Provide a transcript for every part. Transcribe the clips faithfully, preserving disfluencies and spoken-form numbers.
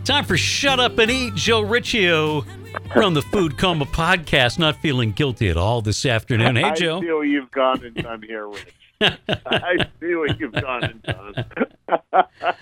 Time for Shut Up and Eat. Joe Riccio. We're on the Food Coma podcast, not feeling guilty at all this afternoon. Hey, Joe. I see what you've gone and done here, Rich. I see what you've gone and done.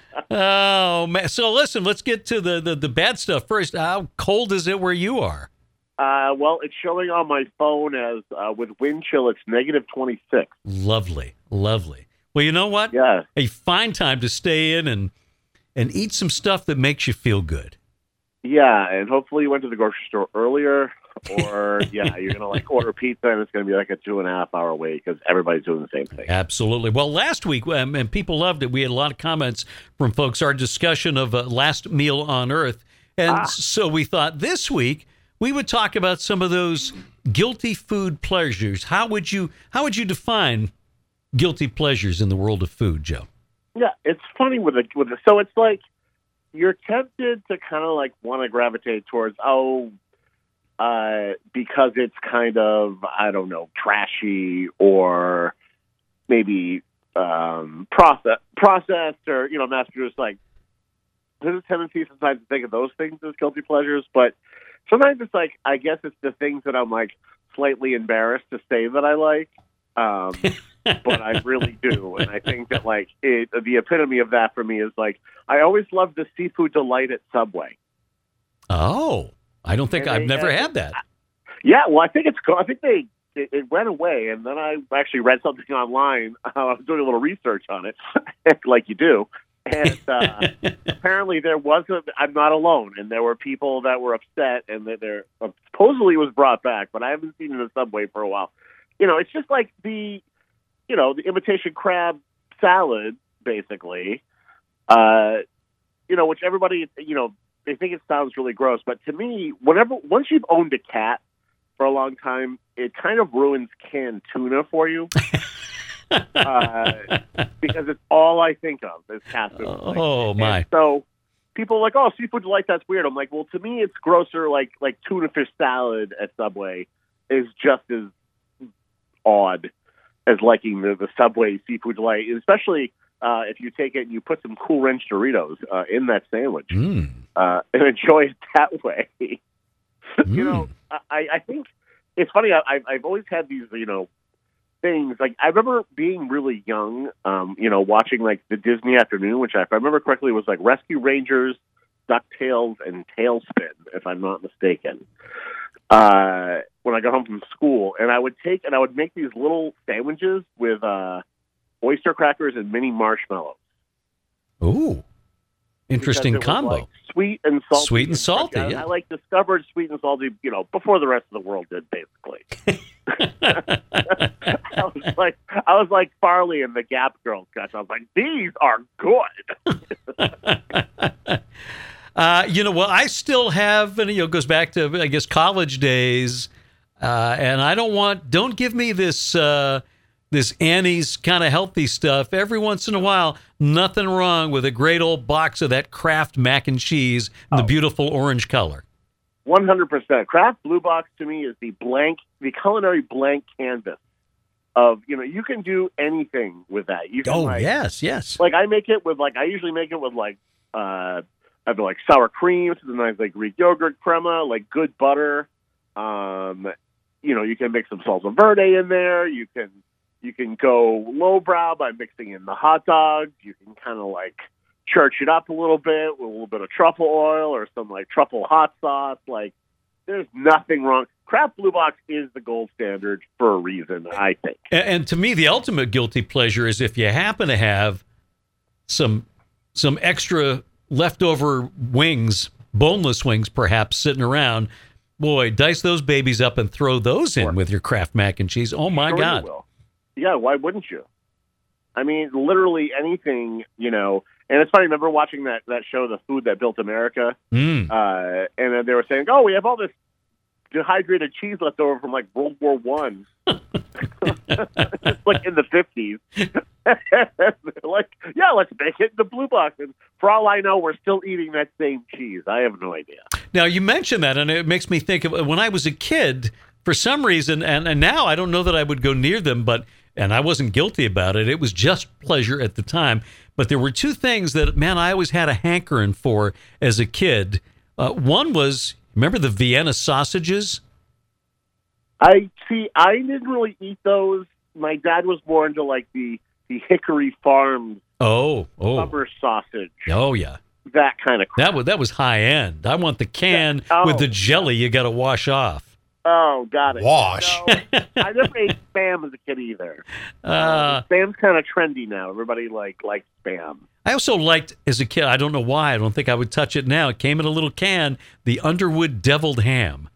Oh, man. So listen, let's get to the, the, the bad stuff first. How cold is it where you are? Uh, well, it's showing on my phone as uh, with wind chill, it's negative twenty-six. Lovely, lovely. Well, you know what? Yeah. A fine time to stay in and and eat some stuff that makes you feel good. Yeah, and hopefully you went to the grocery store earlier, or, yeah, you're going to, like, order pizza, and it's going to be like a two-and-a-half-hour wait because everybody's doing the same thing. Absolutely. Well, last week, um, and people loved it, we had a lot of comments from folks, our discussion of uh, Last Meal on Earth, and ah. so we thought this week we would talk about some of those guilty food pleasures. How would you How would you define guilty pleasures in the world of food, Joe? Yeah, it's funny with it. With it. So it's like you're tempted to kind of like want to gravitate towards, oh, uh, because it's kind of, I don't know, trashy or maybe um, process, processed or, you know, mass-produced. Like, there's a tendency sometimes to think of those things as guilty pleasures, but sometimes it's like, I guess it's the things that I'm like slightly embarrassed to say that I like. Um, but I really do. And I think that like it, the epitome of that for me is like, I always loved the seafood delight at Subway. Oh, I don't think and I've they, never uh, had that. Yeah. Well, I think it's cool. I think they, it, it went away. And then I actually read something online. Uh, I was doing a little research on it like you do. And uh, apparently there was a, I'm not alone. And there were people that were upset and that there uh, supposedly was brought back, but I haven't seen it in the Subway for a while. You know, it's just like the, you know, the imitation crab salad, basically, uh, you know, which everybody, you know, they think it sounds really gross. But to me, whenever, once you've owned a cat for a long time, it kind of ruins canned tuna for you. uh, because it's all I think of is cat food. Oh, like, my. So people are like, oh, seafood delight, that's weird. I'm like, well, to me, it's grosser. Like, like tuna fish salad at Subway is just as odd as liking the, the Subway seafood delight, especially uh, if you take it and you put some Cool Ranch Doritos uh, in that sandwich mm. uh, and enjoy it that way. mm. You know, I, I think it's funny. I, I've always had these, you know, things. Like, I remember being really young, um, you know, watching like the Disney Afternoon, which I, if I remember correctly was like Rescue Rangers, DuckTales, and Tailspin, if I'm not mistaken. Uh, when I got home from school, and I would take and I would make these little sandwiches with uh, oyster crackers and mini marshmallows. Ooh, interesting because it was, combo. Like, sweet and salty. Sweet and salty. I, yeah. I like discovered sweet and salty, you know, before the rest of the world did, basically. I was like, I was like Farley and the Gap Girl sketch. I was like, these are good. Uh, you know, well, I still have, and you know, it goes back to, I guess, college days, uh, and I don't want, don't give me this, uh, this Annie's kind of healthy stuff. Every once in a while, nothing wrong with a great old box of that Kraft mac and cheese in oh. the beautiful orange color. one hundred percent. Kraft Blue Box to me is the blank, the culinary blank canvas of, you know, you can do anything with that. You can, oh, like, yes, yes. Like, I make it with, like, I usually make it with, like, uh, I have like sour cream, so nice like Greek yogurt crema, like good butter. Um, you know, you can mix some salsa verde in there. You can you can go lowbrow by mixing in the hot dogs. You can kind of like church it up a little bit with a little bit of truffle oil or some like truffle hot sauce. Like, there's nothing wrong. Kraft Blue Box is the gold standard for a reason, I think. And, and to me, the ultimate guilty pleasure is if you happen to have some some extra leftover wings, boneless wings perhaps, sitting around. Boy, dice those babies up and throw those in sure. with your Kraft mac and cheese. Oh, my sure God. You will. Yeah, why wouldn't you? I mean, literally anything, you know. And it's funny, I remember watching that, that show, The Food That Built America, mm. uh, and then they were saying, oh, we have all this dehydrated cheese left over from, like, World War One. Like, in the fifties. Like, yeah, let's make it in the Blue Box. And for all I know, we're still eating that same cheese. I have no idea. Now, you mentioned that, and it makes me think of when I was a kid, for some reason, and, and now I don't know that I would go near them, but and I wasn't guilty about it. It was just pleasure at the time. But there were two things that, man, I always had a hankering for as a kid. Uh, one was, remember the Vienna sausages? I see. I didn't really eat those. My dad was more into like the the Hickory Farms Oh, oh, summer sausage. oh, yeah. That kind of crap. That was that was high end. I want the can Yeah. Oh. with the jelly you got to wash off. Oh, got it. Wash. No, I never ate Spam as a kid either. Uh, Spam's kind of trendy now. Everybody like likes Spam. I also liked as a kid. I don't know why. I don't think I would touch it now. It came in a little can. The Underwood deviled ham.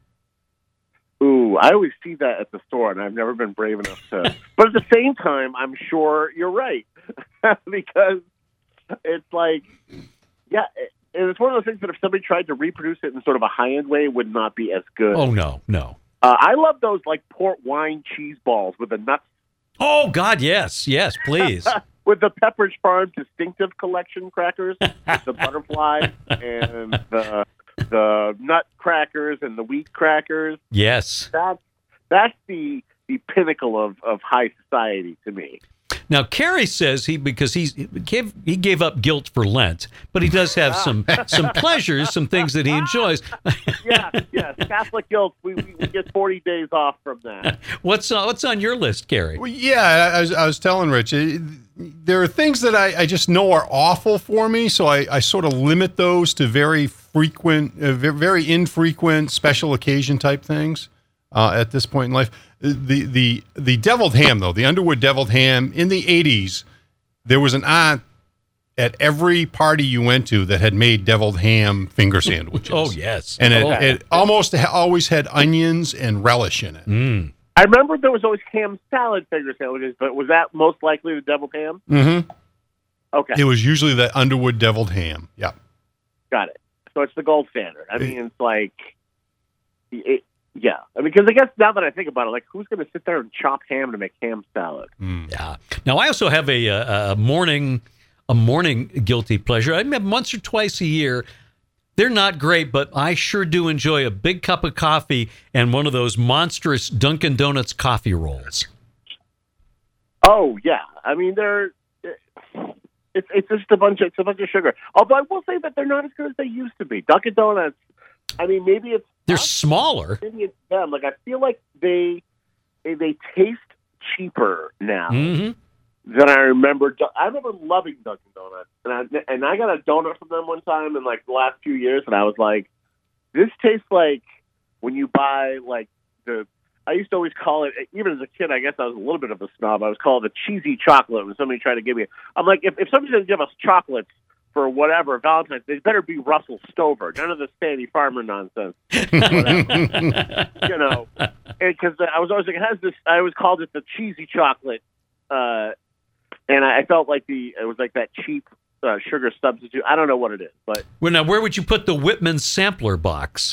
Ooh, I always see that at the store, and I've never been brave enough to. But at the same time, I'm sure you're right because it's like, yeah, it, and it's one of those things that if somebody tried to reproduce it in sort of a high-end way, it would not be as good. Oh no, no. Uh, I love those like port wine cheese balls with the nuts, Oh God, yes, yes, please. with the Pepperidge Farm distinctive collection crackers, with the butterfly and the the nut crackers and the wheat crackers. Yes. That's that's the the pinnacle of, of high society to me. Now, Kerry says he because he's, he gave he gave up guilt for Lent, but he does have some some pleasures, some things that he enjoys. Yes, yes. Catholic guilt. We, we, we get forty days off from that. What's uh, what's on your list, Kerry? Well, yeah, I was, I was telling Rich, it, there are things that I, I just know are awful for me, so I, I sort of limit those to very frequent, uh, very infrequent, special occasion type things uh, at this point in life. The the the deviled ham, though, the Underwood deviled ham, in the eighties, there was an aunt at every party you went to that had made deviled ham finger sandwiches. Oh, yes. And it, Oh. it almost ha- always had onions and relish in it. Mm. I remember there was always ham salad finger sandwiches, but was that most likely the deviled ham? Mm-hmm. Okay, It was usually the Underwood deviled ham. Yeah. got it. So it's the gold standard. I mean, it's like, it, yeah. I mean, because I guess now that I think about it, like, who's going to sit there and chop ham to make ham salad? Mm. Yeah. Now I also have a, a, a morning a morning guilty pleasure. I have once or twice a year. They're not great, but I sure do enjoy a big cup of coffee and one of those monstrous Dunkin' Donuts coffee rolls. Oh yeah. I mean, they're it's it's just a bunch of it's a bunch of sugar. Although I will say that they're not as good as they used to be. Dunkin' Donuts. I mean, maybe it's They're us, smaller. maybe it's them. Like I feel like they they, they taste cheaper now. Mm-hmm. Than I remember. I remember loving Dunkin' Donuts, and I and I got a donut from them one time in like the last few years, and I was like, "This tastes like when you buy like the." I used to always call it, even as a kid. I guess I was a little bit of a snob. I was called the cheesy chocolate when somebody tried to give me. I'm like, if if somebody's going to give us chocolates for whatever Valentine's, they better be Russell Stover. None of this Sandy Farmer nonsense. Whatever. You know, because I was always like, it has this. I always called it the cheesy chocolate. Uh, And I felt like the it was like that cheap uh, sugar substitute. I don't know what it is, but Well, now where would you put the Whitman sampler box?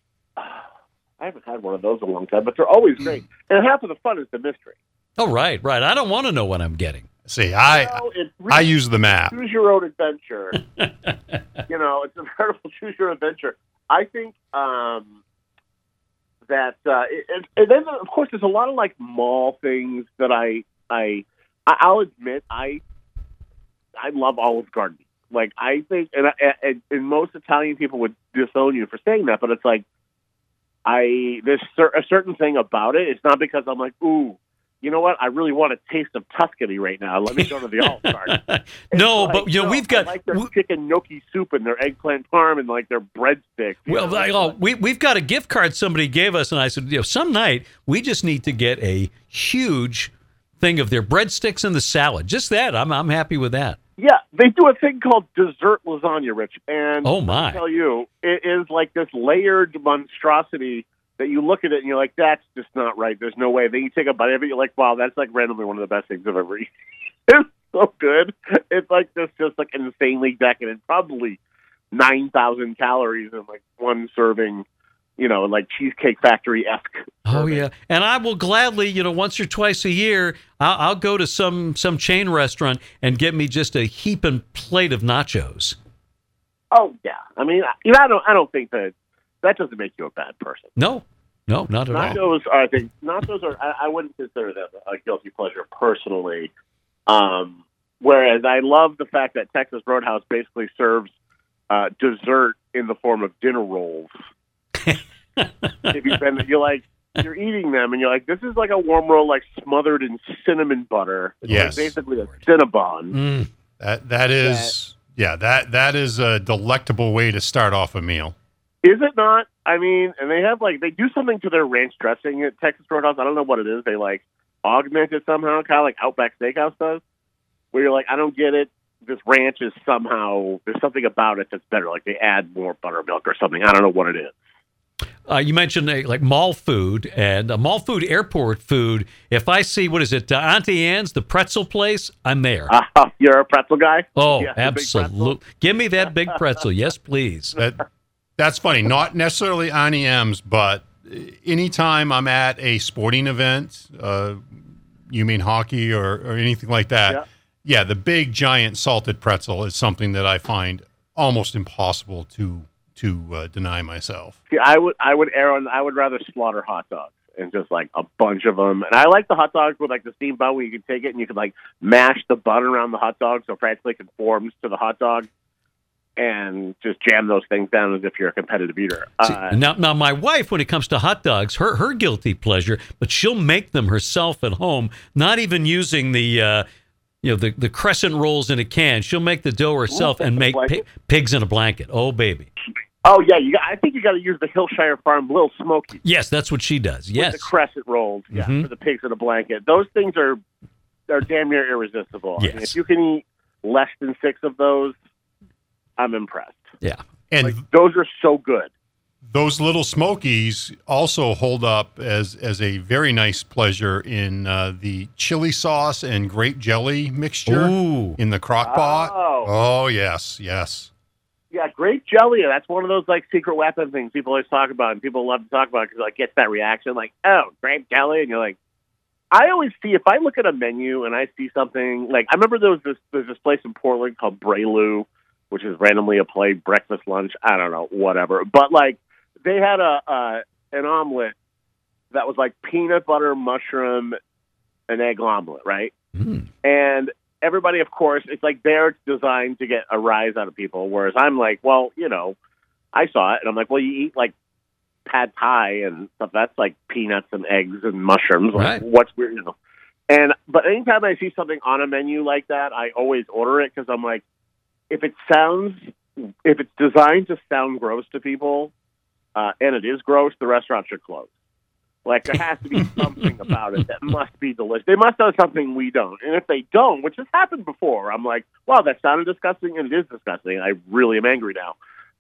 I haven't had one of those in a long time. But they're always great, and half of the fun is the mystery. Oh, right, right. I don't want to know what I'm getting. See, I You know, it's I really use the map. choose your own adventure. You know, it's a veritable choose your own adventure. I think um, that, uh, it, it, and then of course there's a lot of like mall things that I I I'll admit I I love Olive Garden. Like I think, and, I, and and most Italian people would disown you for saying that, but it's like I there's cer- a certain thing about it. It's not because I'm like, ooh, you know what? I really want a taste of Tuscany right now. Let me go to the Olive Garden. No, It's but like, you know no, we've got I like their we- chicken gnocchi soup and their eggplant parm and like their breadsticks. you well, know? like, oh, we we've got a gift card somebody gave us, and I said, you know, some night we just need to get a huge thing of their breadsticks and the salad. Just that, I'm I'm happy with that. Yeah, they do a thing called dessert lasagna, Rich, and Oh my! I tell you, it is like this layered monstrosity that you look at it and you're like, that's just not right. There's no way. Then you take a bite of it, you're like, wow, that's like randomly one of the best things I've ever eaten. It's so good. It's like this, just like insanely decadent. Probably nine thousand calories in like one serving. You know, like Cheesecake Factory-esque. Oh yeah, and I will gladly, you know, once or twice a year, I'll, I'll go to some some chain restaurant and get me just a heaping plate of nachos. Oh yeah, I mean, you know, I don't, I don't think that that doesn't make you a bad person. No, No, not at all. Nachos are, I think, nachos are, I, I wouldn't consider them a guilty pleasure personally. Um, whereas I love the fact that Texas Roadhouse basically serves uh, dessert in the form of dinner rolls. If you've been, you're like, you're eating them and you're like, this is like a warm roll, like smothered in cinnamon butter. It's Yes. like basically a Cinnabon. Mm. That that is yeah that that is a delectable way to start off a meal. Is it not? I mean, and they have like, they do something to their ranch dressing at Texas Roadhouse. I don't know what it is. They like augment it somehow, kind of like Outback Steakhouse does, where you're like, I don't get it. This ranch is somehow, there's something about it that's better. Like they add more buttermilk or something. I don't know what it is. Uh, you mentioned uh, like mall food and uh, mall food, airport food. If I see, what is it, uh, Auntie Anne's, the pretzel place, I'm there. Uh, you're a pretzel guy? Oh, Yeah, the big pretzel? absolutely. Give me that big pretzel. Yes, please. That that's funny. Not necessarily Auntie M's, but anytime I'm at a sporting event, uh, you mean hockey or, or anything like that. Yeah. Yeah, the big giant salted pretzel is something that I find almost impossible to to uh, deny myself. See, I would, I would err on, I would rather slaughter hot dogs and just like a bunch of them. And I like the hot dogs with like the steam bun where you can take it and you can like mash the bun around the hot dog so it practically conforms to the hot dog and just jam those things down as if you're a competitive eater. See, Uh, now, now, my wife, when it comes to hot dogs, her her guilty pleasure, but she'll make them herself at home, not even using the uh, you know the, the crescent rolls in a can. She'll make the dough herself Ooh, and make like pi- it. pigs in a blanket. Oh, baby. oh yeah, you got, I think you got to use the Hillshire Farm Little Smoky. Yes, that's what she does. Yes. With the crescent rolls, yeah, Mhm. for the pigs in a blanket. Those things are are damn near irresistible. I mean, Yes. if you can eat less than six of those, I'm impressed. Yeah. And Like, those are so good. those little smokies also hold up as as a very nice pleasure in uh, the chili sauce and grape jelly mixture Ooh. in the crock pot. Oh. Oh, yes, yes. Yeah, grape jelly. That's one of those like secret weapon things people always talk about, and people love to talk about because like gets that reaction, like, oh, grape jelly, and you're like, I always see if I look at a menu and I see something like I remember there was this there's this place in Portland called Braylu, which is randomly a play breakfast lunch. I don't know, whatever, but like they had a uh, an omelet that was like peanut butter, mushroom, and egg omelet, right? Mm. And everybody, of course, it's like they're designed to get a rise out of people. Whereas I'm like, well, you know, I saw it and I'm like, well, you eat like pad thai and stuff. That's like peanuts and eggs and mushrooms. Like, Right. what's weird, you know? And but anytime I see something on a menu like that, I always order it because I'm like, if it sounds, if it's designed to sound gross to people, uh, and it is gross, the restaurant should close. Like, there has to be something about it that must be delicious. They must have something we don't. And if they don't, which has happened before, I'm like, wow, that sounded disgusting, and it is disgusting. I really am angry now.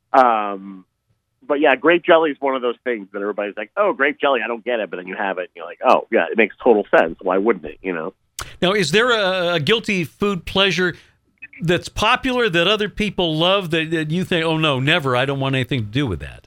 Um, but, yeah, grape jelly is one of those things that everybody's like, oh, grape jelly, I don't get it. But then you have it, and you're like, oh, yeah, it makes total sense. Why wouldn't it, you know? Now, is there a, a guilty food pleasure that's popular that other people love that, that you think, oh, no, never, I don't want anything to do with that?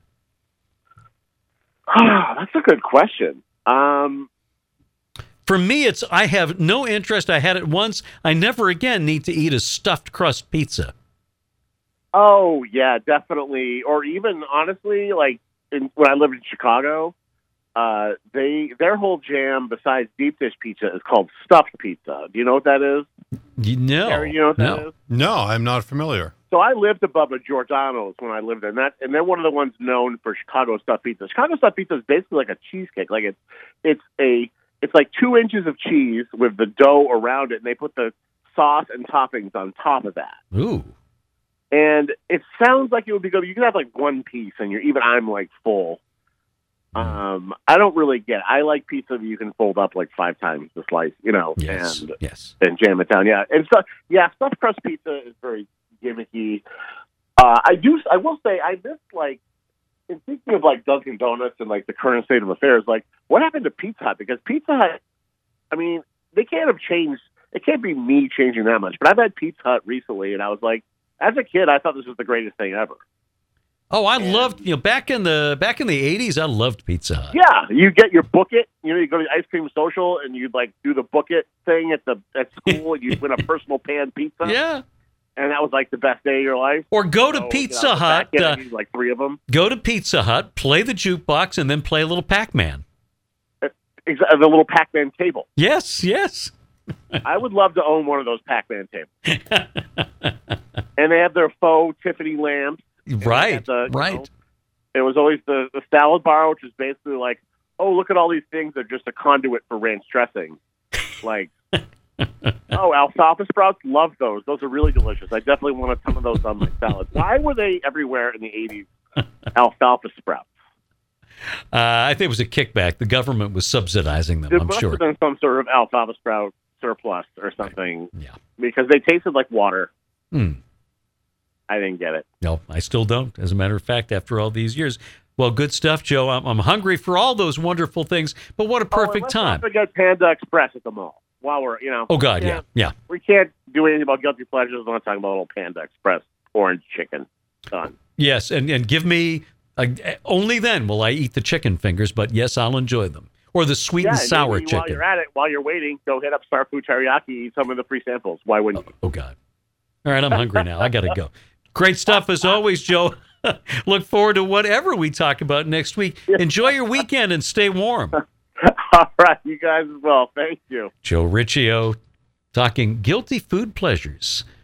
That's a good question. Um, For me, it's I have no interest. I had it once. I never again need to eat a stuffed crust pizza. oh, yeah, definitely. Or even, honestly, like in, when I lived in Chicago, uh, they their whole jam, besides deep dish pizza, is called stuffed pizza. Do you know what that is? You know, Gary, you know what that no. is? No, I'm not familiar. So I lived above a Giordano's when I lived there, and that and they're one of the ones known for Chicago stuffed pizza. Chicago stuffed pizza is basically like a cheesecake. Like it's it's a it's like two inches of cheese with the dough around it, and they put the sauce and toppings on top of that. Ooh, And it sounds like it would be good. You can have like one piece, and you're even I'm like full. Um, I don't really get it. I like pizza that you can fold up like five times the slice, you know, yes, and yes. and jam it down. Yeah, and so yeah, stuffed crust pizza is very gimmicky. Uh, I do. I will say I miss like in thinking of like Dunkin' Donuts and like the current state of affairs. Like, what happened to Pizza Hut? Because Pizza Hut, I mean, they can't have changed. It can't be me changing that much. But I've had Pizza Hut recently, and I was like, as a kid, I thought this was the greatest thing ever. Oh, I loved, you know, back in the back in the eighties, I loved Pizza Hut. Yeah, you get your book it. You know, you go to the ice cream social and you like do the book it thing at the at school, and you win a personal pan pizza. Yeah. and that was like the best day of your life. Or go to So, Pizza you know, Hut. back in, Uh, I used, like three of them. go to Pizza Hut, play the jukebox, and then play a little Pac-Man. Ex- The little Pac-Man table. Yes, yes. I would love to own one of those Pac-Man tables. And they have their faux Tiffany lamps. And they Right, had the, you right. know, it was always the, the salad bar, which is basically like, oh, look at all these things. They're just a conduit for ranch dressing. Like, oh, alfalfa sprouts, love those. Those are really delicious. I definitely want a ton of those on my salad. Why were they everywhere in the eighties? Alfalfa sprouts. Uh, I think it was a kickback. The government was subsidizing them, There I'm must sure. have been some sort of alfalfa sprout surplus or something Yeah. because they tasted like water. Hmm. I didn't get it. No, I still don't, as a matter of fact, after all these years. Well, good stuff, Joe. I'm, I'm hungry for all those wonderful things, but what a Oh, and perfect let's time. not forget Panda Express at the mall. While we're, you know. Oh, God, we yeah, can't- yeah. We can't do anything about guilty pleasures. We're not talking about little Panda Express orange chicken. Done. Yes, and, and give me, uh, only then will I eat the chicken fingers, but yes, I'll enjoy them. Or the sweet and and sour maybe While chicken. you're at it, while you're waiting, go hit up Star Food Teriyaki, eat some of the free samples. Why wouldn't you? Oh, God. All right, I'm hungry now. I got to go. Great stuff as always, Joe. Look forward to whatever we talk about next week. Enjoy your weekend and stay warm. All right, you guys as well. Thank you. Joe Riccio talking guilty food pleasures.